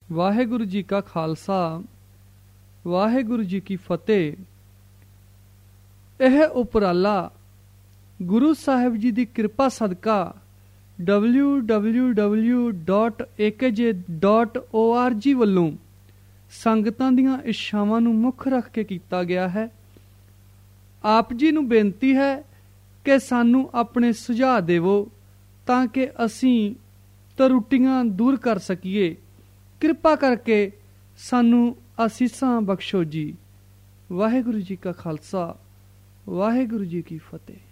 ਵਾਹਿਗੁਰੂ ਜੀ ਕਾ ਖਾਲਸਾ ਵਾਹਿਗੁਰੂ ਜੀ ਕੀ ਫਤਿਹ। ਇਹ ਉਪਰਾਲਾ ਗੁਰੂ ਸਾਹਿਬ ਜੀ ਦੀ ਕਿਰਪਾ ਸਦਕਾ www.akj.org ਵੱਲੋਂ ਸੰਗਤਾਂ ਦੀਆਂ ਇੱਛਾਵਾਂ ਨੂੰ ਮੁੱਖ ਰੱਖ ਕੇ ਕੀਤਾ ਗਿਆ ਹੈ। ਆਪ ਜੀ ਨੂੰ ਬੇਨਤੀ ਹੈ ਕਿ ਸਾਨੂੰ ਆਪਣੇ ਸੁਝਾਅ ਦੇਵੋ ਤਾਂ ਕਿ ਅਸੀਂ ਤਰੁੱਟੀਆਂ ਦੂਰ ਕਰ ਸਕੀਏ। ਕਿਰਪਾ ਕਰਕੇ ਸਾਨੂੰ ਅਸੀਸਾਂ ਬਖਸ਼ੋ ਜੀ। ਵਾਹਿਗੁਰੂ ਜੀ ਕਾ ਖਾਲਸਾ ਵਾਹਿਗੁਰੂ ਜੀ ਕੀ ਫਤਿਹ।